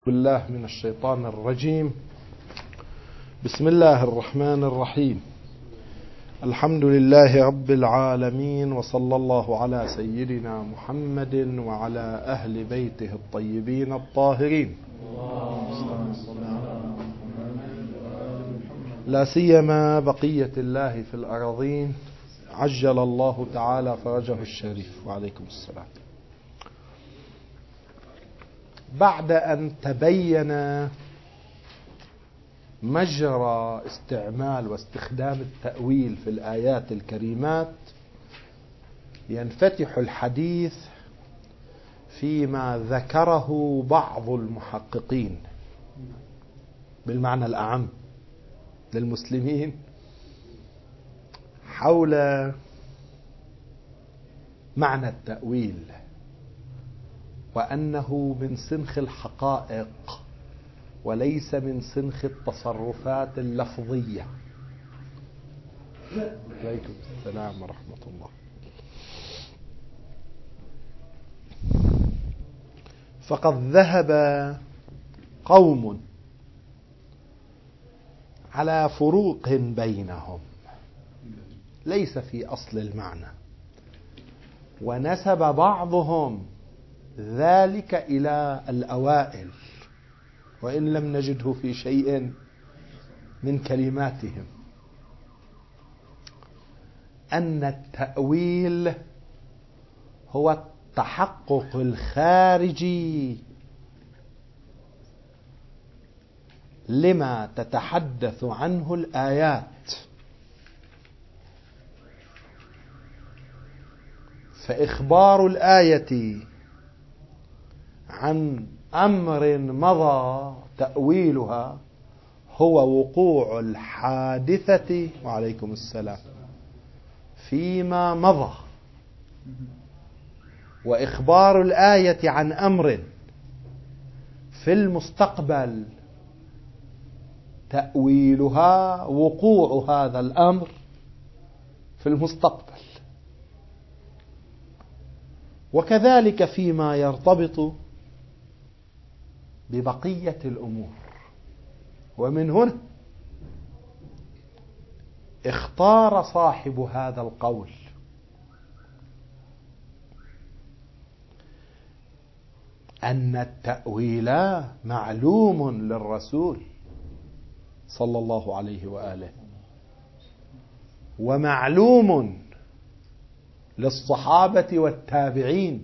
بالله من الشيطان الرجيم. بسم الله الرحمن الرحيم. الحمد لله رب العالمين، وصلى الله على سيدنا محمد وعلى أهل بيته الطيبين الطاهرين، لا سيما بقية الله في الأراضين، عجل الله تعالى فرجه الشريف. وعليكم السلام. بعد أن تبين مجرى استعمال واستخدام التأويل في الآيات الكريمات، ينفتح الحديث فيما ذكره بعض المحققين بالمعنى الأعم للمسلمين حول معنى التأويل، وأنه من سنخ الحقائق وليس من سنخ التصرفات اللفظية. عليكم السلام ورحمة الله. فقد ذهب قوم على فروق بينهم ليس في أصل المعنى، ونسب بعضهم ذلك إلى الأوائل، وإن لم نجده في شيء من كلماتهم، أن التأويل هو التحقق الخارجي لما تتحدث عنه الآيات، فإخبار الآية عن أمر مضى تأويلها هو وقوع الحادثة، وعليكم السلام، فيما مضى، وإخبار الآية عن أمر في المستقبل تأويلها وقوع هذا الأمر في المستقبل. وكذلك فيما يرتبط ببقية الأمور. ومن هنا اختار صاحب هذا القول أن التأويل معلوم للرسول صلى الله عليه وآله، ومعلوم للصحابة والتابعين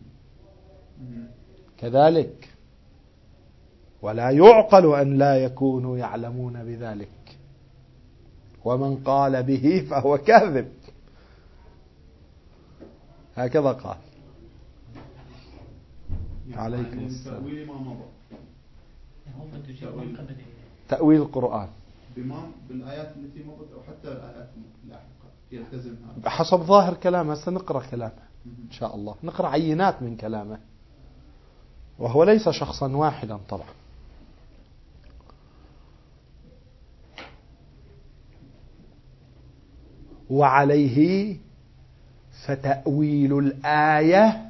كذلك، ولا يعقل أن لا يكونوا يعلمون بذلك، ومن قال به فهو كاذب، هكذا قال. عليكم السلام. تأويل القرآن بالآيات التي مضت أو حتى الآيات اللاحقة يلتزم هذا بحسب ظاهر كلامه. سنقرأ كلامه إن شاء الله، نقرأ عينات من كلامه، وهو ليس شخصا واحدا طبعا. وعليه فتأويل الآية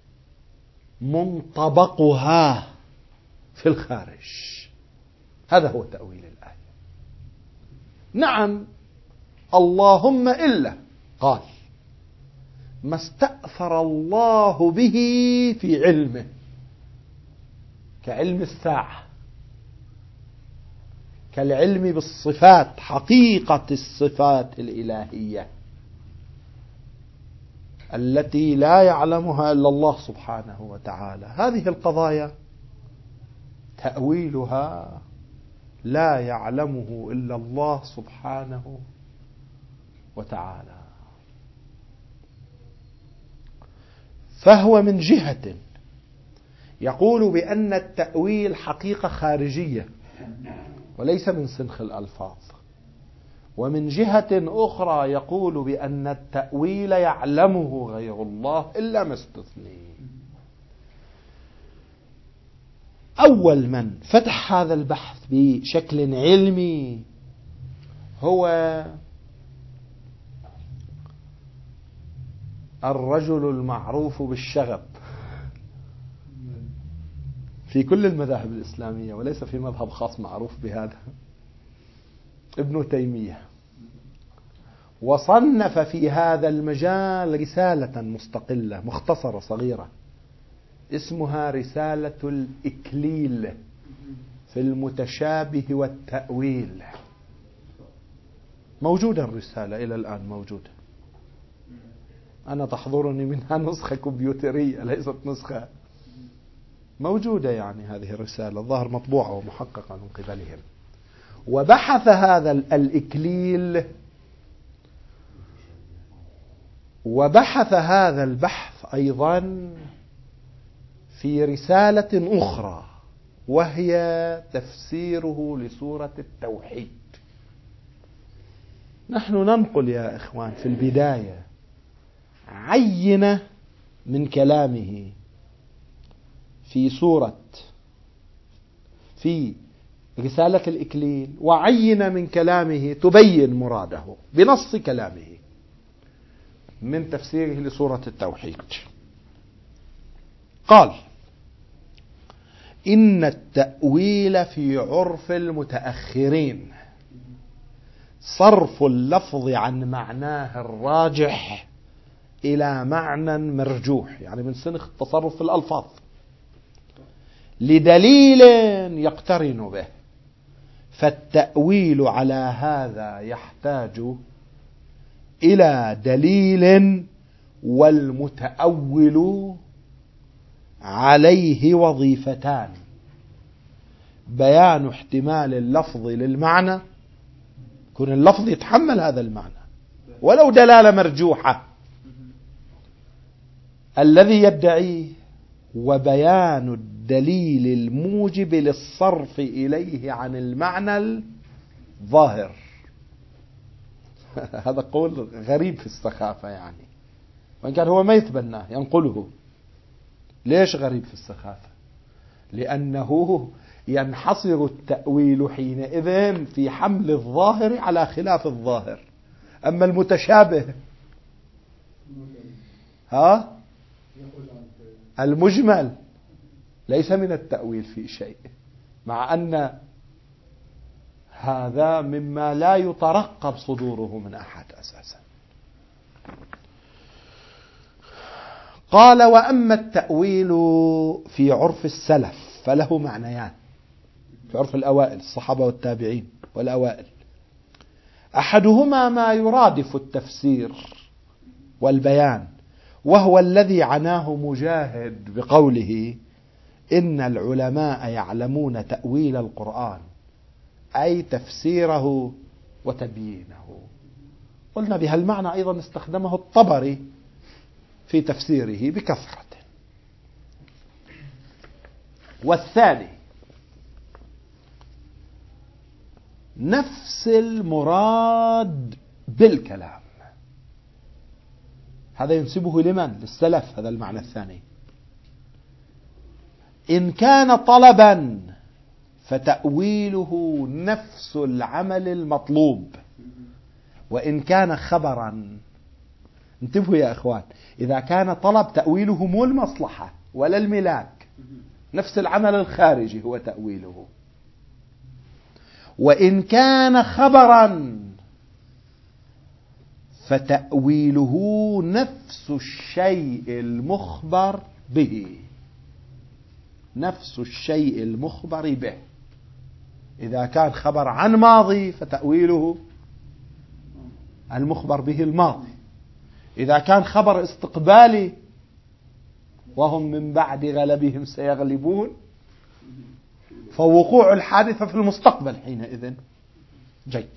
منطبقها في الخارج، هذا هو تأويل الآية. نعم، اللهم إلا قال ما استأثر الله به في علمه، كعلم الساعة، كالعلم بالصفات، حقيقة الصفات الإلهية التي لا يعلمها إلا الله سبحانه وتعالى. هذه القضايا تأويلها لا يعلمه إلا الله سبحانه وتعالى. فهو من جهة يقول بأن التأويل حقيقة خارجية وليس من سنخ الألفاظ، ومن جهة أخرى يقول بأن التأويل يعلمه غير الله إلا ما استثني. أول من فتح هذا البحث بشكل علمي هو الرجل المعروف بالشغب في كل المذاهب الإسلامية وليس في مذهب خاص معروف بهذا، ابن تيمية، وصنف في هذا المجال رسالة مستقلة مختصرة صغيرة اسمها رسالة الإكليل في المتشابه والتأويل. موجودة الرسالة إلى الآن موجودة، أنا تحضرني منها نسخة كمبيوترية ليست نسخة موجودة، يعني هذه الرسالة الظاهر مطبوعة ومحققة من قبلهم. وبحث هذا الإكليل، وبحث هذا البحث أيضا في رسالة أخرى وهي تفسيره لسورة التوحيد. نحن ننقل يا إخوان في البداية عينة من كلامه في رسالة الإكليل، وعينة من كلامه تبين مراده بنص كلامه من تفسيره لسورة التوحيد. قال: إن التأويل في عرف المتأخرين صرف اللفظ عن معناه الراجح إلى معنى مرجوح، يعني من سنخ التصرف في الألفاظ، لدليل يقترن به. فالتأويل على هذا يحتاج إلى دليل، والمتأول عليه وظيفتان: بيان احتمال اللفظ للمعنى، يكون اللفظ يتحمل هذا المعنى ولو دلالة مرجوحة الذي يدعيه، وبيان الدليل الموجب للصرف إليه عن المعنى الظاهر. هذا قول غريب في السخافة يعني، وإن كان هو ما يتبناه ينقله. ليش غريب في السخافة؟ لأنه ينحصر التأويل حينئذ في حمل الظاهر على خلاف الظاهر، أما المتشابه المجمل ليس من التأويل في شيء، مع أن هذا مما لا يترقب صدوره من أحد أساسا. قال: وأما التأويل في عرف السلف فله معنيان، في عرف الأوائل الصحابة والتابعين والأوائل. أحدهما ما يرادف التفسير والبيان، وهو الذي عناه مجاهد بقوله: إن العلماء يعلمون تأويل القرآن، أي تفسيره وتبيينه. قلنا بهالمعنى أيضا استخدمه الطبري في تفسيره بكثرة. والثاني نفس المراد بالكلام، هذا ينسبه لمن؟ للسلف. هذا المعنى الثاني. إن كان طلبا فتأويله نفس العمل المطلوب، وإن كان خبرا، انتبهوا يا إخوان، إذا كان طلب تأويله مو المصلحة ولا الملاك، نفس العمل الخارجي هو تأويله. وإن كان خبرا فتأويله نفس الشيء المخبر به، نفس الشيء المخبر به. إذا كان خبر عن ماضي فتأويله المخبر به الماضي، إذا كان خبر استقبالي وهم من بعد غلبهم سيغلبون فوقوع الحادثة في المستقبل حينئذ. جيد.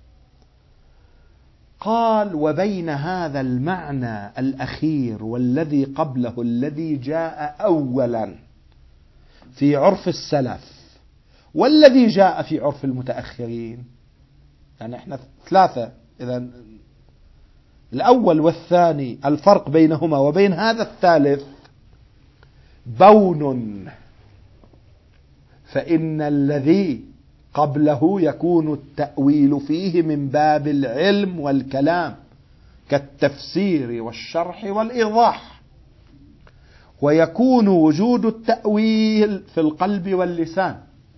قال: وبين هذا المعنى الأخير والذي قبله الذي جاء أولا في عرف السلف والذي جاء في عرف المتأخرين، يعني احنا ثلاثة، إذا الأول والثاني الفرق بينهما وبين هذا الثالث بون، فإن الذي قبله يكون التأويل فيه من باب العلم والكلام كالتفسير والشرح والإيضاح، ويكون وجود التأويل في القلب واللسان،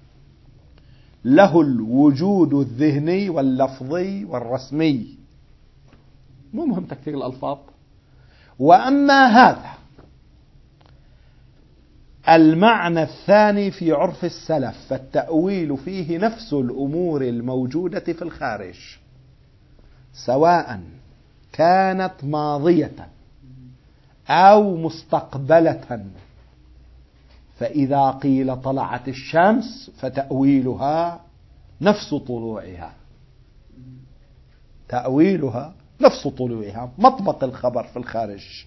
له الوجود الذهني واللفظي والرسمي، مو مهم تكثير الألفاظ. وأما هذا المعنى الثاني في عرف السلف فالتأويل فيه نفس الأمور الموجودة في الخارج، سواء كانت ماضية أو مستقبلة. فإذا قيل طلعت الشمس فتأويلها نفس طلوعها، تأويلها نفس طلوعها، مطبق الخبر في الخارج.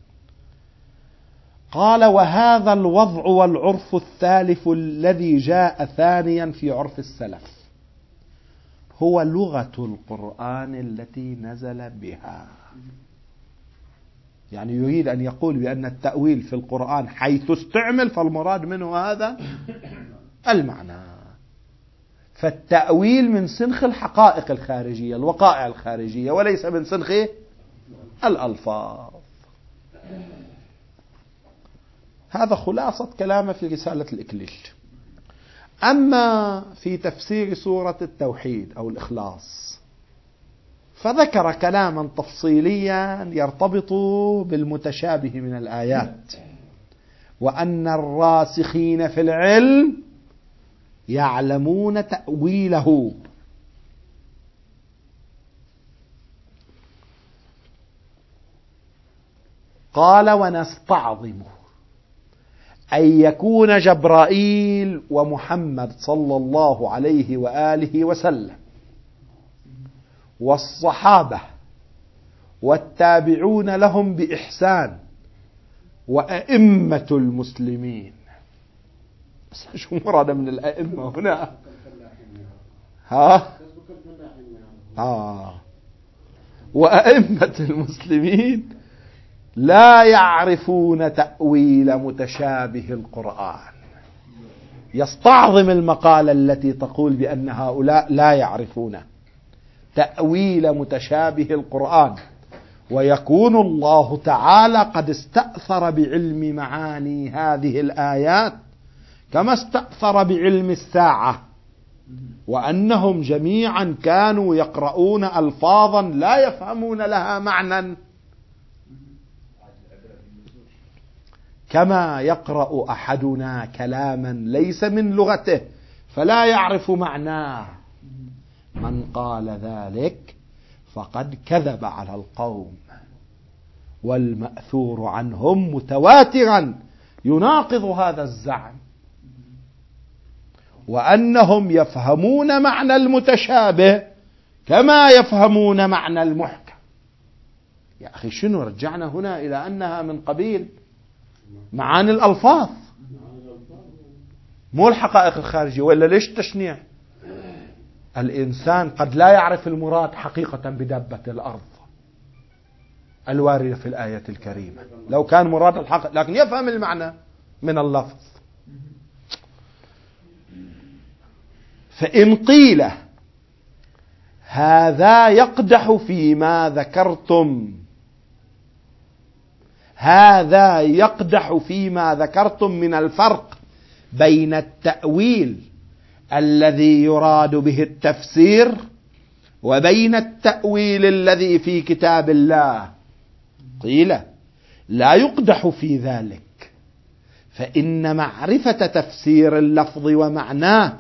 قال: وهذا الوضع والعرف الثالث الذي جاء ثانيا في عرف السلف هو لغة القرآن التي نزل بها. يعني يريد أن يقول بأن التأويل في القرآن حيث استعمل فالمراد منه هذا المعنى. فالتأويل من سنخ الحقائق الخارجية، الوقائع الخارجية، وليس من سنخ الألفاظ. هذا خلاصة كلامه في رسالة الإكليل. أما في تفسير سورة التوحيد أو الإخلاص فذكر كلاما تفصيليا يرتبط بالمتشابه من الآيات، وأن الراسخين في العلم يعلمون تأويله. قال: ونستعظمه أن يكون جبرائيل ومحمد صلى الله عليه وآله وسلم والصحابة والتابعون لهم بإحسان وأئمة المسلمين. شو مراد من الأئمة هنا؟ وأئمة المسلمين لا يعرفون تأويل متشابه القرآن. يستعظم المقالة التي تقول بأن هؤلاء لا يعرفون تأويل متشابه القرآن، ويكون الله تعالى قد استأثر بعلم معاني هذه الآيات كما استأثر بعلم الساعة، وأنهم جميعا كانوا يقرؤون ألفاظا لا يفهمون لها معنى، كما يقرأ أحدنا كلاما ليس من لغته فلا يعرف معناه. من قال ذلك فقد كذب على القوم، والمأثور عنهم متواترا يناقض هذا الزعم، وأنهم يفهمون معنى المتشابه كما يفهمون معنى المحكم. يا أخي شنو رجعنا هنا إلى أنها من قبيل معاني الألفاظ مو الحقائق الخارجية، وإلا ليش التشنيع؟ الإنسان قد لا يعرف المراد حقيقة بدابة الأرض الواردة في الآية الكريمة لو كان مراد الحق، لكن يفهم المعنى من اللفظ. فإن قيل هذا يقدح فيما ذكرتم، هذا يقدح فيما ذكرتم من الفرق بين التأويل الذي يراد به التفسير وبين التأويل الذي في كتاب الله. قيل لا يقدح في ذلك، فإن معرفة تفسير اللفظ ومعناه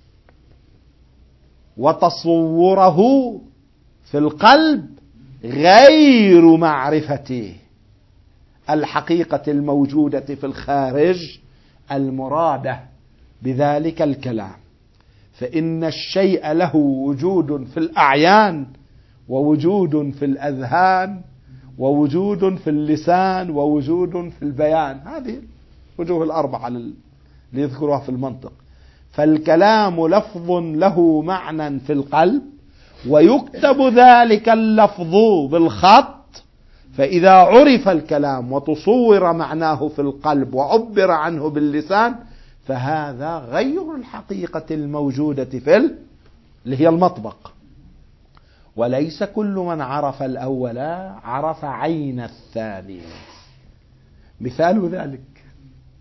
وتصوره في القلب غير معرفة الحقيقة الموجودة في الخارج المرادة بذلك الكلام. فإن الشيء له وجود في الأعيان، ووجود في الأذهان، ووجود في اللسان، ووجود في البيان. هذه وجوه الأربعة اللي يذكرها في المنطق. فالكلام لفظ له معنى في القلب، ويكتب ذلك اللفظ بالخط، فإذا عرف الكلام وتصور معناه في القلب وعبر عنه باللسان فهذا غير الحقيقة الموجودة في اللي هي المطبق. وليس كل من عرف الأول عرف عين الثاني. مثال ذلك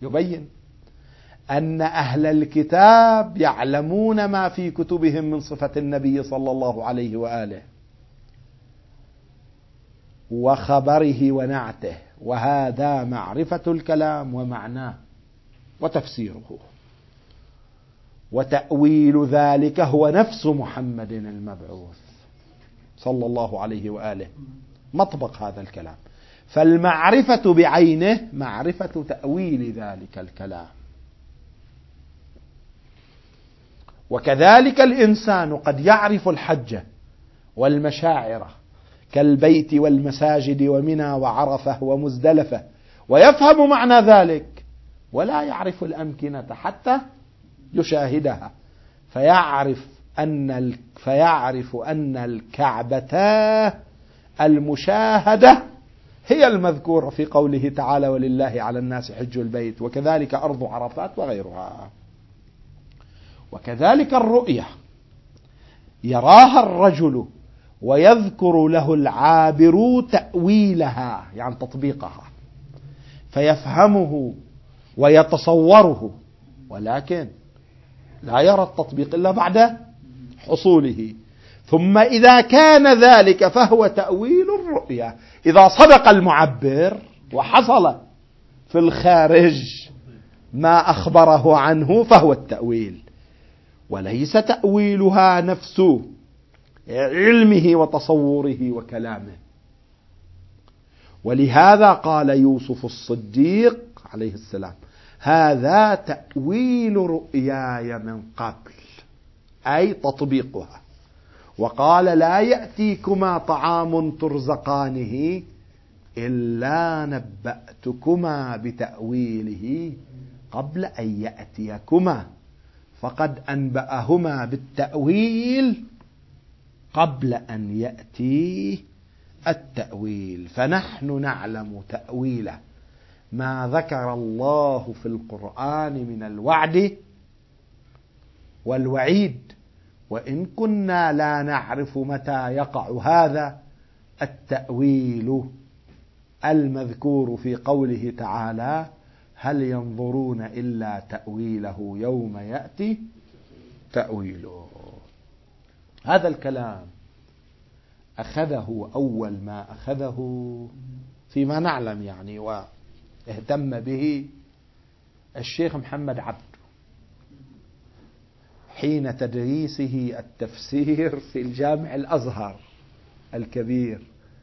يبين أن أهل الكتاب يعلمون ما في كتبهم من صفة النبي صلى الله عليه وآله وخبره ونعته، وهذا معرفة الكلام ومعناه وتفسيره، وتأويل ذلك هو نفس محمد المبعوث صلى الله عليه وآله مطبق هذا الكلام. فالمعرفة بعينه معرفة تأويل ذلك الكلام. وكذلك الإنسان قد يعرف الحج والمشاعر كالبيت والمساجد ومنى وعرفة ومزدلفة ويفهم معنى ذلك، ولا يعرف الأمكنة حتى يشاهدها، فيعرف أن الكعبة المشاهدة هي المذكورة في قوله تعالى ولله على الناس حج البيت، وكذلك أرض عرفات وغيرها. وكذلك الرؤية يراها الرجل ويذكر له العابر تأويلها يعني تطبيقها فيفهمه ويتصوره، ولكن لا يرى التطبيق إلا بعد حصوله. ثم إذا كان ذلك فهو تأويل الرؤية. إذا صدق المعبر وحصل في الخارج ما أخبره عنه فهو التأويل، وليس تأويلها نفس علمه وتصوره وكلامه. ولهذا قال يوسف الصديق عليه السلام هذا تأويل رؤياي من قبل، أي تطبيقها. وقال لا يأتيكما طعام ترزقانه إلا نبأتكما بتأويله قبل أن يأتيكما، فقد أنبأهما بالتأويل قبل أن يأتي التأويل. فنحن نعلم تأويله ما ذكر الله في القرآن من الوعد والوعيد، وإن كنا لا نعرف متى يقع هذا التأويل المذكور في قوله تعالى هل ينظرون إلا تأويله يوم يأتي تأويله. هذا الكلام أخذه أول ما أخذه فيما نعلم يعني واهتم به الشيخ محمد عبد حين تدريسه التفسير في الجامع الأزهر الكبير،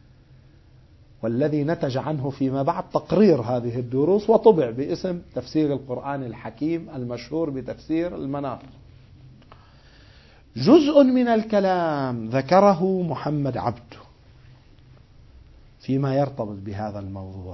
والذي نتج عنه فيما بعد تقرير هذه الدروس وطبع باسم تفسير القرآن الحكيم المشهور بتفسير المنار. جزء من الكلام ذكره محمد عبد فيما يرتبط بهذا الموضوع،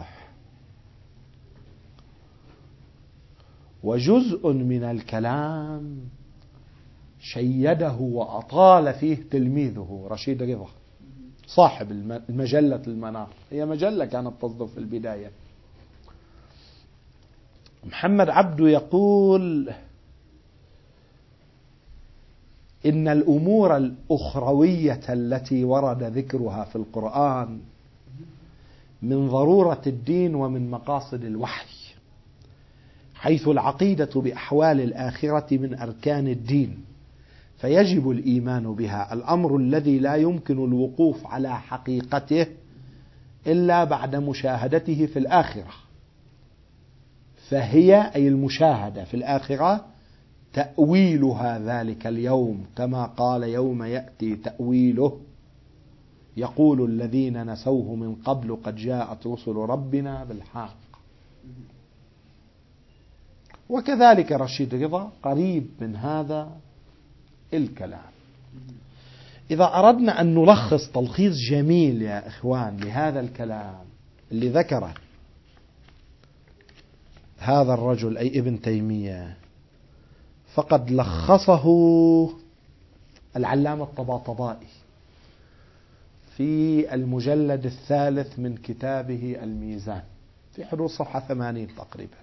وجزء من الكلام شيده وأطال فيه تلميذه رشيد رضا صاحب المجلة المنار، هي مجلة كانت تصدر في البداية. محمد عبد يقول إن الأمور الأخروية التي ورد ذكرها في القرآن من ضرورة الدين ومن مقاصد الوحي، حيث العقيدة بأحوال الآخرة من أركان الدين، فيجب الإيمان بها، الأمر الذي لا يمكن الوقوف على حقيقته إلا بعد مشاهدته في الآخرة. فهي أي المشاهدة في الآخرة تأويلها ذلك اليوم، كما قال يوم يأتي تأويله يقول الذين نسوه من قبل قد جاءت رسل ربنا بالحق. وكذلك رشيد رضا قريب من هذا الكلام. إذا أردنا أن نلخص تلخيص جميل يا إخوان لهذا الكلام اللي ذكره هذا الرجل أي ابن تيمية، فقد لخصه العلامة الطباطبائي في المجلد الثالث من كتابه الميزان في حدود صفحة 80 تقريبا،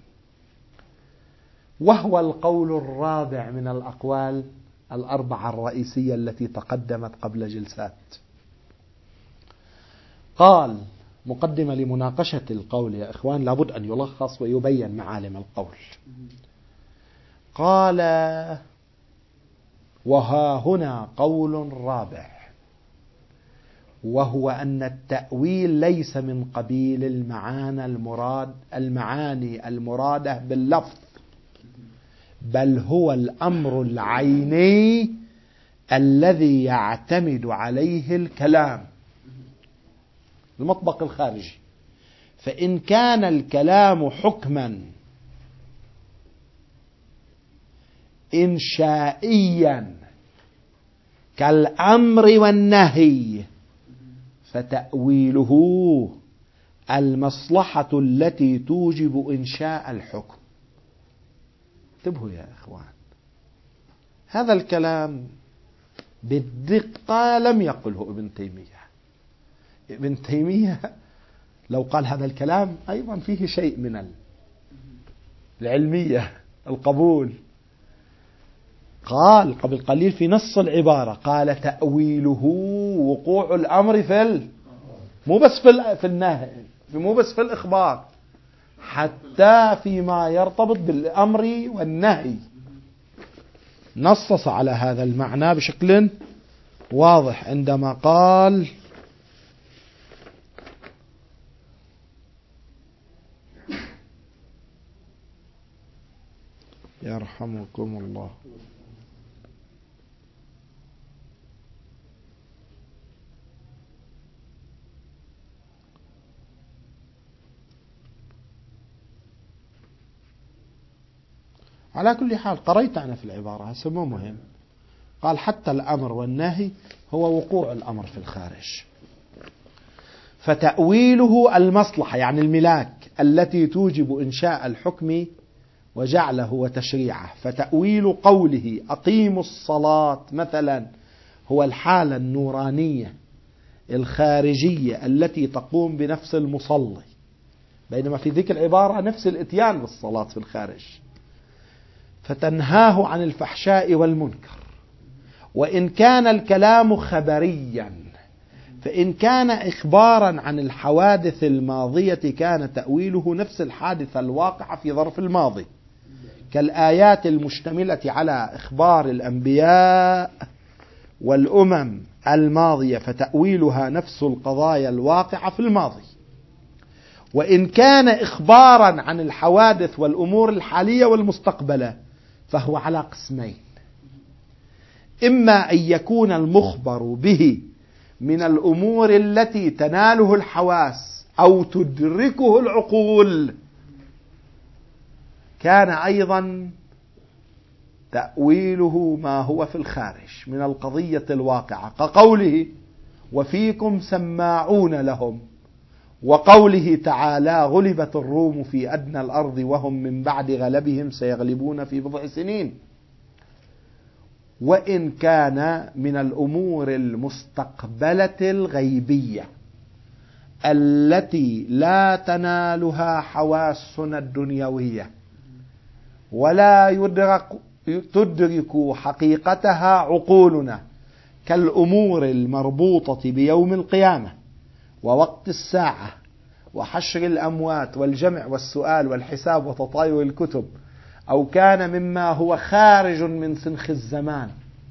وهو القول الرابع من الأقوال الأربعة الرئيسية التي تقدمت قبل جلسات. قال مقدمة لمناقشة القول يا إخوان، لابد أن يلخص ويبين معالم القول. قال: وها هنا قول رابع، وهو أن التأويل ليس من قبيل المعاني المرادة باللفظ، بل هو الأمر العيني الذي يعتمد عليه الكلام، المطبق الخارجي. فإن كان الكلام حكما إنشائيا كالأمر والنهي، فتأويله المصلحة التي توجب إنشاء الحكم. انتبهوا يا إخوان، هذا الكلام بالدقة لم يقله ابن تيمية. ابن تيمية لو قال هذا الكلام أيضا فيه شيء من العلمية، القبول. قال قبل قليل في نص العبارة، قال: تأويله وقوع الأمر مو بس في النهي، مو بس في الإخبار، حتى فيما يرتبط بالأمر والنهي. نصص على هذا المعنى بشكل واضح عندما قال: يرحمكم الله، على كل حال قريت أنا في العبارة، هسه مو مهم. قال: حتى الأمر والنهي هو وقوع الأمر في الخارج، فتأويله المصلحة يعني الملاك التي توجب إنشاء الحكم وجعله وتشريعه. فتأويل قوله أقيموا الصلاة مثلا هو الحالة النورانية الخارجية التي تقوم بنفس المصلي، بينما في ذيك العبارة نفس الاتيان بالصلاة في الخارج، فتنهاه عن الفحشاء والمنكر. وإن كان الكلام خبريا، فإن كان إخبارا عن الحوادث الماضية كان تأويله نفس الحادثة الواقعة في ظرف الماضي، كالآيات المشتملة على إخبار الأنبياء والأمم الماضية، فتأويلها نفس القضايا الواقعة في الماضي. وإن كان إخبارا عن الحوادث والأمور الحالية والمستقبلة فهو على قسمين: إما أن يكون المخبر به من الأمور التي تناله الحواس أو تدركه العقول، كان أيضا تأويله ما هو في الخارج من القضية الواقعة، كقوله: وفيكم سماعون لهم، وقوله تعالى: غلبت الروم في أدنى الأرض وهم من بعد غلبهم سيغلبون في بضع سنين. وإن كان من الأمور المستقبلة الغيبية التي لا تنالها حواسنا الدنيوية ولا تدرك حقيقتها عقولنا، كالأمور المربوطة بيوم القيامة ووقت الساعة وحشر الأموات والجمع والسؤال والحساب وتطاير الكتب، أو كان مما هو خارج من سنخ الزمان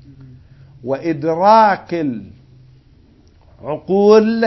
وإدراك العقول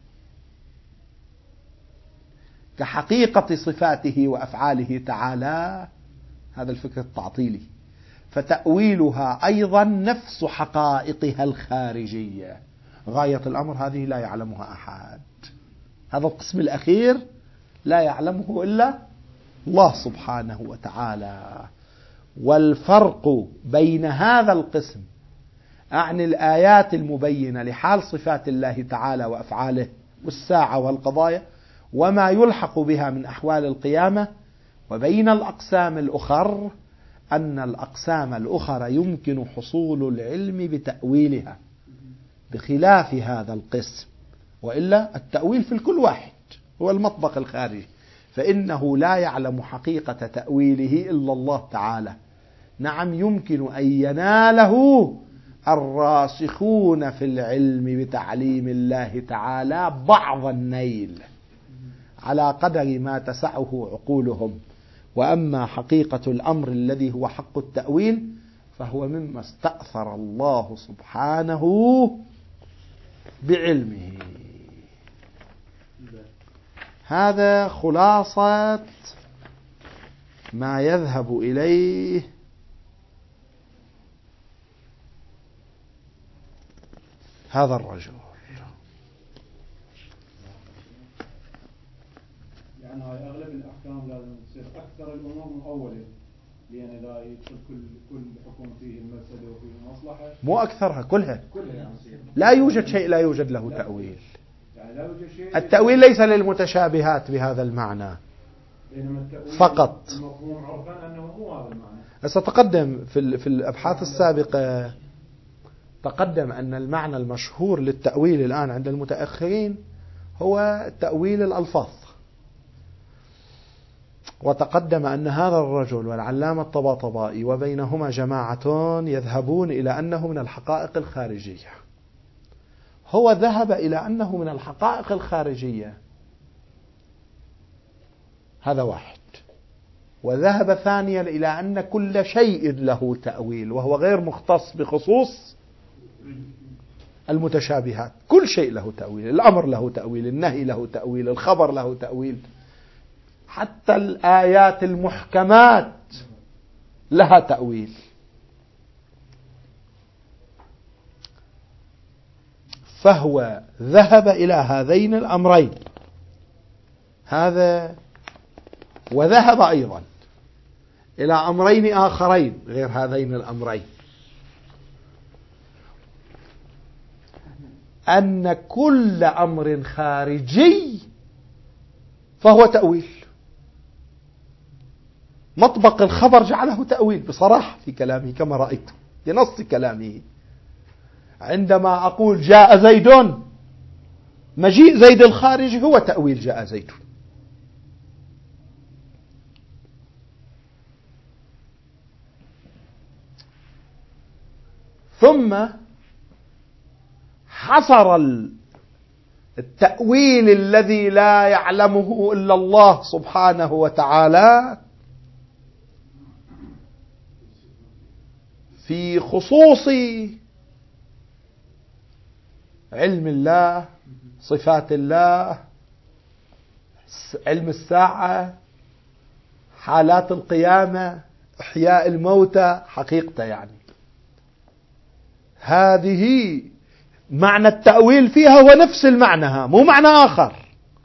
كحقيقة صفاته وأفعاله تعالى، هذا الفكر التعطيلي، فتأويلها أيضا نفس حقائقها الخارجية. غاية الأمر هذه لا يعلمها أحد، هذا القسم الأخير لا يعلمه إلا الله سبحانه وتعالى. والفرق بين هذا القسم عن الآيات المبينة لحال صفات الله تعالى وأفعاله والساعة والقضايا وما يلحق بها من أحوال القيامة، وبين الأقسام الأخر أن الأقسام الأخرى يمكن حصول العلم بتأويلها بخلاف هذا القسم. وإلا التأويل في الكل واحد، هو المطبق الخارجي، فإنه لا يعلم حقيقة تأويله إلا الله تعالى. نعم، يمكن أن يناله الراسخون في العلم بتعليم الله تعالى بعض النيل، على قدر ما تسعه عقولهم. وأما حقيقة الأمر الذي هو حق التأويل فهو مما استأثر الله سبحانه بعلمه. هذا خلاصة ما يذهب إليه هذا الرجل. يعني هاي أغلب الأحكام لازم تصير أكثر الأمور مؤولة، لأن لا يدخل كل حكم فيه المفسدة وفيه المصلحة. مو أكثرها، كلها يعني لا يوجد شيء لا يوجد له تأويل. يعني لا يوجد شيء. التأويل ليس للمتشابهات بهذا المعنى فقط. المفهوم عرفا أنه مو هذا المعنى. ستقدم في الأبحاث السابقة تقدم أن المعنى المشهور للتأويل الآن عند المتأخرين هو تأويل الألفاظ، وتقدم أن هذا الرجل والعلامة الطباطبائي وبينهما جماعة يذهبون إلى أنه من الحقائق الخارجية. هو ذهب إلى أنه من الحقائق الخارجية، هذا واحد. وذهب ثانيا إلى أن كل شيء له تأويل، وهو غير مختص بخصوص المتشابهات. كل شيء له تأويل، الأمر له تأويل، النهي له تأويل، الخبر له تأويل، حتى الآيات المحكمات لها تأويل. فهو ذهب إلى هذين الأمرين، هذا، وذهب أيضا إلى أمرين آخرين غير هذين الأمرين، أن كل أمر خارجي فهو تأويل. مطبق الخبر جعله تأويل بصراحة في كلامه كما رأيت بنص كلامه. عندما أقول جاء زيد، مجيء زيد الخارجي هو تأويل جاء زيد. ثم حصر التأويل الذي لا يعلمه إلا الله سبحانه وتعالى في خصوص علم الله، صفات الله، علم الساعة، حالات القيامة، إحياء الموتى، حقيقته. يعني هذه معنى التأويل فيها هو نفس المعنى، مو معنى آخر،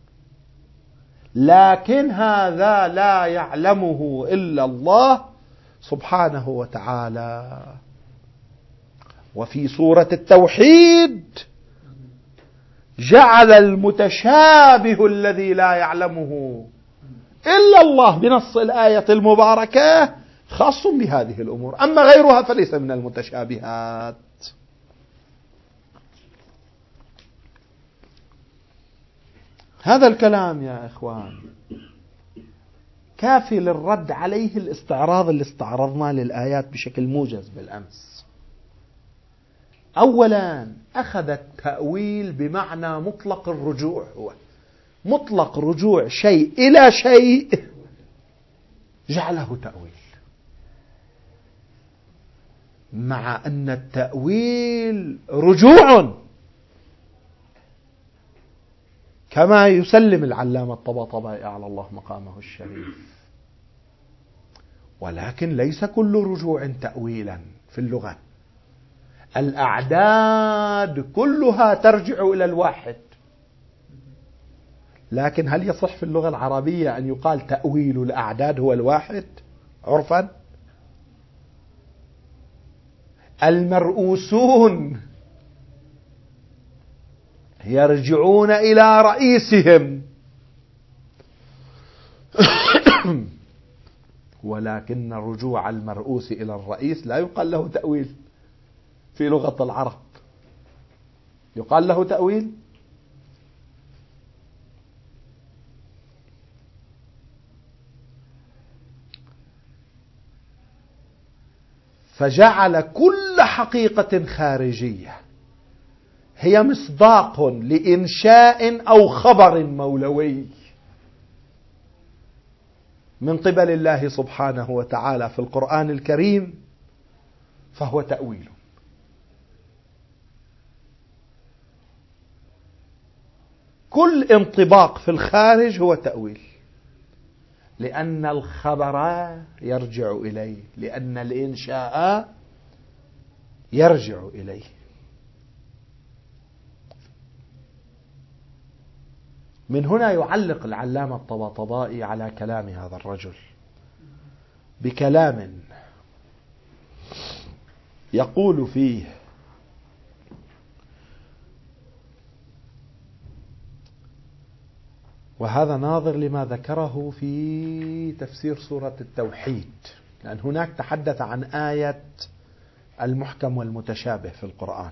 لكن هذا لا يعلمه إلا الله سبحانه وتعالى. وفي سورة التوحيد جعل المتشابه الذي لا يعلمه إلا الله بنص الآية المباركة خاص بهذه الأمور، أما غيرها فليس من المتشابهات. هذا الكلام يا إخوان كافي للرد عليه الاستعراض اللي استعرضناه للآيات بشكل موجز بالأمس. أولا أخذ التأويل بمعنى مطلق الرجوع، هو مطلق رجوع شيء إلى شيء جعله تأويل، مع أن التأويل رجوع كما يسلم العلامة الطباطبائي على الله مقامه الشريف، ولكن ليس كل رجوع تأويلا في اللغة. الأعداد كلها ترجع إلى الواحد، لكن هل يصح في اللغة العربية أن يقال تأويل الأعداد هو الواحد عرفا؟ المرؤوسون يرجعون إلى رئيسهم ولكن رجوع المرؤوس إلى الرئيس لا يقال له تأويل في لغة العرب. يقال له تأويل؟ فجعل كل حقيقة خارجية هي مصداق لإنشاء أو خبر مولوي. من قبل الله سبحانه وتعالى في القرآن الكريم فهو تأويل. كل انطباق في الخارج هو تأويل، لأن الخبر يرجع إليه، لأن الإنشاء يرجع إليه. من هنا يعلق العلامة الطباطبائي على كلام هذا الرجل بكلام يقول فيه: وهذا ناظر لما ذكره في تفسير سورة التوحيد، لأن هناك تحدث عن آية المحكم والمتشابه في القرآن.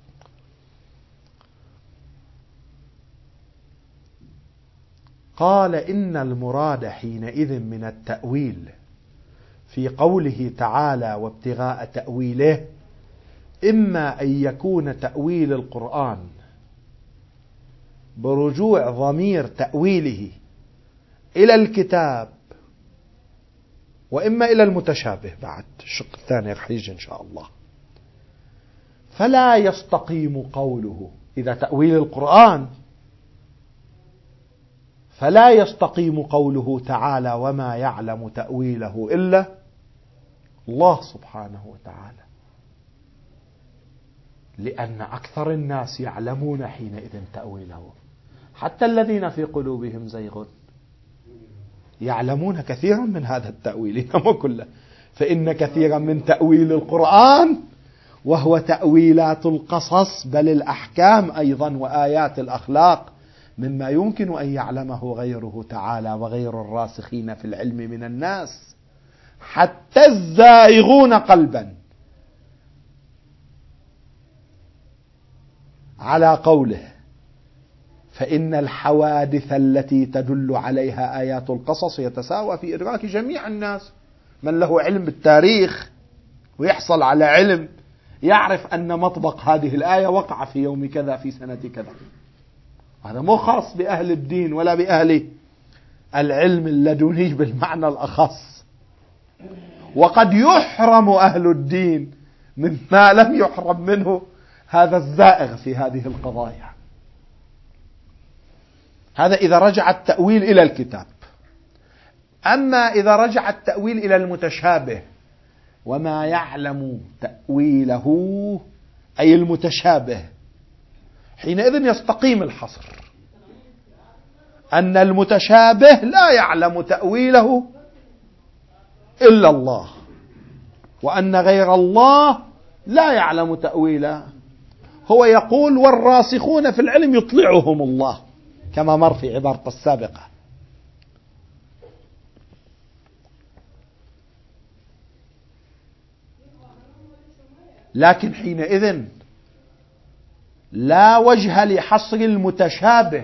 قال: إن المراد حينئذ من التأويل في قوله تعالى وابتغاء تأويله إما أن يكون تأويل القرآن برجوع ضمير تأويله إلى الكتاب، وإما إلى المتشابه. بعد الشق الثاني رح يجي إن شاء الله. فلا يستقيم قوله إذا تأويل القرآن، فلا يستقيم قوله تعالى وما يعلم تأويله إلا الله سبحانه وتعالى، لأن أكثر الناس يعلمون حينئذ تأويله، حتى الذين في قلوبهم زيغ يعلمون كثيرا من هذا التأويل، إنما كله. فإن كثيرا من تأويل القرآن وهو تأويلات القصص بل الأحكام أيضا وآيات الأخلاق مما يمكن أن يعلمه غيره تعالى وغير الراسخين في العلم من الناس، حتى الزائغون قلبا، على قوله فإن الحوادث التي تدل عليها آيات القصص يتساوى في إدراك جميع الناس. من له علم بالتاريخ ويحصل على علم يعرف أن مطبق هذه الآية وقع في يوم كذا في سنة كذا. هذا مو خاص بأهل الدين ولا بأهل العلم اللدني بالمعنى الأخص. وقد يحرم أهل الدين مما لم يحرم منه هذا الزائغ في هذه القضايا. هذا إذا رجع التأويل إلى الكتاب. أما إذا رجع التأويل إلى المتشابه، وما يعلم تأويله أي المتشابه، حينئذ يستقيم الحصر أن المتشابه لا يعلم تأويله إلا الله، وأن غير الله لا يعلم تأويله. هو يقول والراسخون في العلم يطلعهم الله، كما مر في عبارته السابقة. لكن حينئذ لا وجه لحصر المتشابه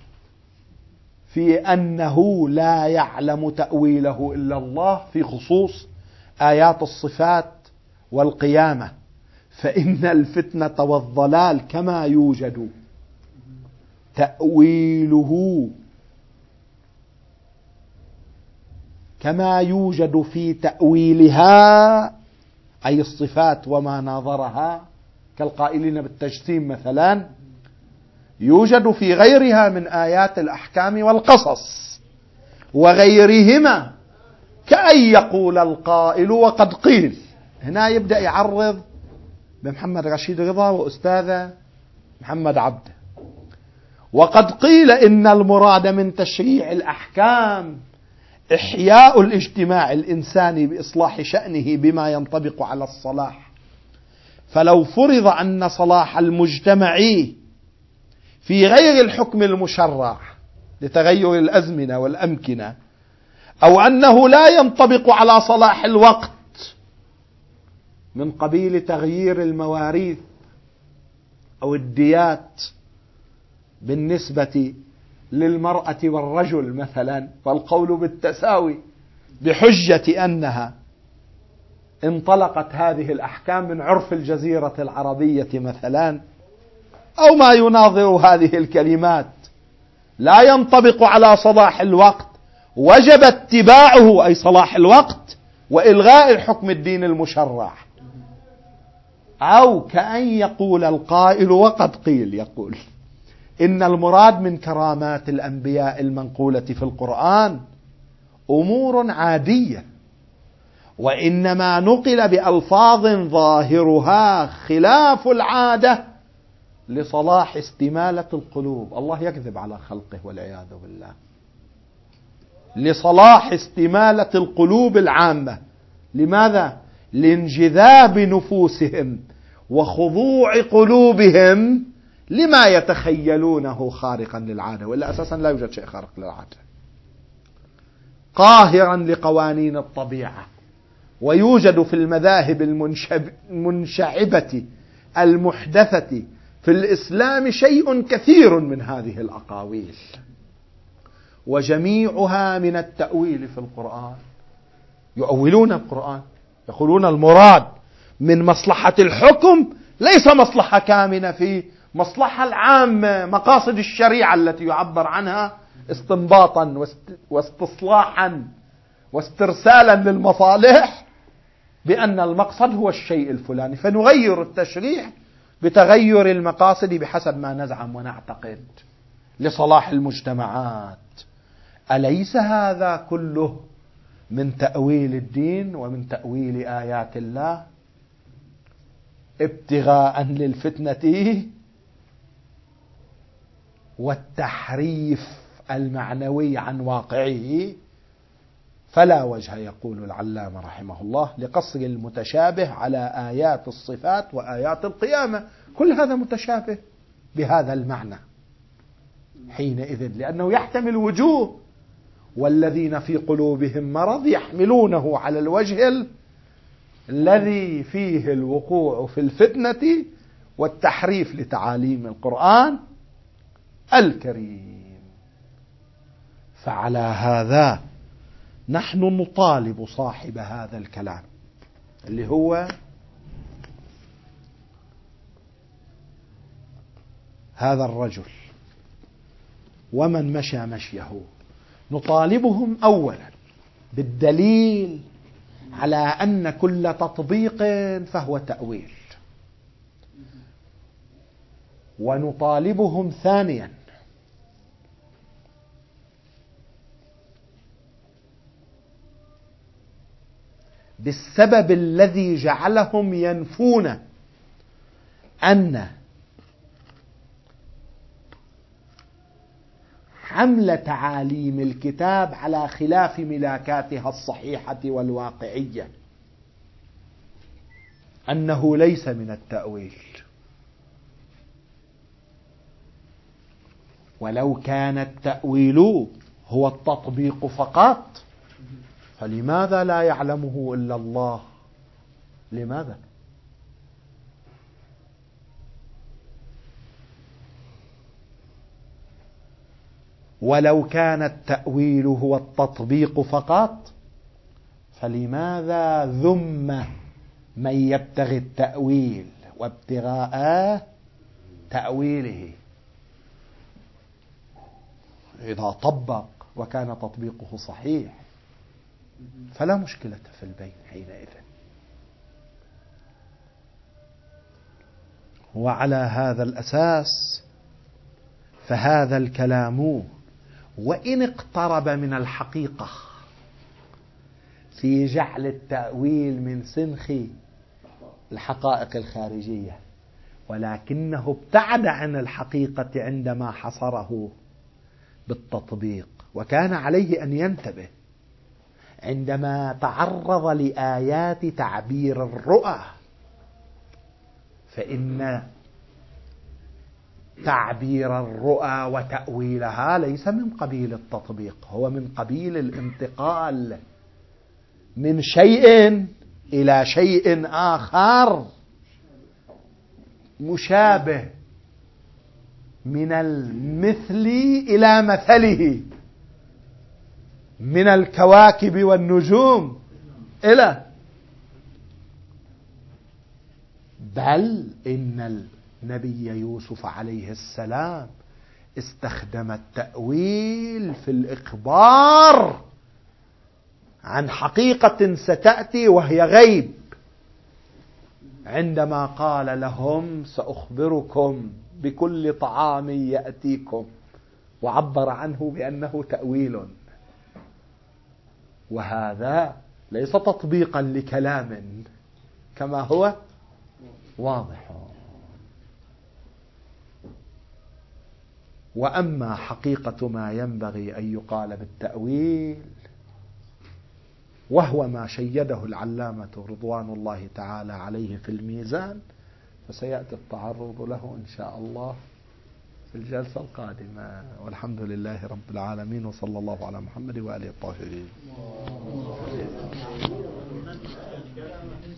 في أنه لا يعلم تأويله إلا الله في خصوص آيات الصفات والقيامة، فإن الفتنة والضلال كما يوجد تأويله، كما يوجد في تأويلها أي الصفات وما ناظرها كالقائلين بالتجسيم مثلا، يوجد في غيرها من آيات الأحكام والقصص وغيرهما، كأن يقول القائل وقد قيل. هنا يبدأ يعرض بمحمد رشيد رضا وأستاذه محمد عبده. وقد قيل إن المراد من تشريع الأحكام إحياء الاجتماع الإنساني بإصلاح شأنه بما ينطبق على الصلاح. فلو فرض أن صلاح المجتمع في غير الحكم المشرع لتغير الأزمنة والأمكنة، أو أنه لا ينطبق على صلاح الوقت من قبيل تغيير المواريث أو الديات بالنسبة للمرأة والرجل مثلا، فالقول بالتساوي بحجة أنها انطلقت هذه الأحكام من عرف الجزيرة العربية مثلا، أو ما يناظر هذه الكلمات لا ينطبق على صلاح الوقت وجب اتباعه أي صلاح الوقت وإلغاء الحكم الدين المشرع. أو كأن يقول القائل وقد قيل يقول إن المراد من كرامات الأنبياء المنقولة في القرآن أمور عادية، وإنما نقل بألفاظ ظاهرها خلاف العادة لصلاح استمالة القلوب. الله يكذب على خلقه والعياذ بالله. لصلاح استمالة القلوب العامة. لماذا؟ لانجذاب نفوسهم وخضوع قلوبهم لما يتخيلونه خارقا للعادة، وإلا أساسا لا يوجد شيء خارق للعادة، قاهرا لقوانين الطبيعة. ويوجد في المذاهب المنشعبة المحدثة في الإسلام شيء كثير من هذه الأقاويل، وجميعها من التأويل في القرآن. يؤولون القرآن، يقولون المراد من مصلحة الحكم ليس مصلحة كامنة في مصلحة العامة، مقاصد الشريعة التي يعبر عنها استنباطا واستصلاحا واسترسالا للمصالح بأن المقصد هو الشيء الفلاني، فنغير التشريع بتغير المقاصد بحسب ما نزعم ونعتقد لصلاح المجتمعات. أليس هذا كله من تأويل الدين ومن تأويل آيات الله ابتغاء للفتنة والتحريف المعنوي عن واقعه؟ فلا وجه، يقول العلامة رحمه الله، لقصر المتشابه على آيات الصفات وآيات القيامة. كل هذا متشابه بهذا المعنى حينئذ، لأنه يحتمل وجوه، والذين في قلوبهم مرض يحملونه على الوجه الذي فيه الوقوع في الفتنة والتحريف لتعاليم القرآن الكريم. فعلى هذا نحن نطالب صاحب هذا الكلام اللي هو هذا الرجل ومن مشى مشيه، نطالبهم أولا بالدليل على أن كل تطبيق فهو تأويل، ونطالبهم ثانيا بالسبب الذي جعلهم ينفون أن حمل تعاليم الكتاب على خلاف ملاكاتها الصحيحة والواقعية أنه ليس من التأويل. ولو كان التأويل هو التطبيق فقط فلماذا لا يعلمه إلا الله؟ لماذا؟ ولو كان التأويل هو التطبيق فقط فلماذا ذم من يبتغي التأويل وابتغاء تأويله؟ إذا طبق وكان تطبيقه صحيح فلا مشكلة في البين حينئذ. وعلى هذا الأساس فهذا الكلام وإن اقترب من الحقيقة في جعل التأويل من سنخ الحقائق الخارجية، ولكنه ابتعد عن الحقيقة عندما حصره بالتطبيق. وكان عليه أن ينتبه عندما تعرض لآيات تعبير الرؤى، فإن تعبير الرؤى وتأويلها ليس من قبيل التطبيق، هو من قبيل الانتقال من شيء إلى شيء آخر مشابه، من المثل إلى مثله، من الكواكب والنجوم إلى، بل إن النبي يوسف عليه السلام استخدم التأويل في الإخبار عن حقيقة ستأتي وهي غيب، عندما قال لهم سأخبركم بكل طعام يأتيكم، وعبر عنه بأنه تأويل. وهذا ليس تطبيقا لكلام كما هو واضح. وأما حقيقة ما ينبغي أن يقال بالتأويل، وهو ما شيده العلامة رضوان الله تعالى عليه في الميزان، فسيأتي التعرض له إن شاء الله في الجلسة القادمة. والحمد لله رب العالمين، وصلى الله على محمد وآله الطاهرين.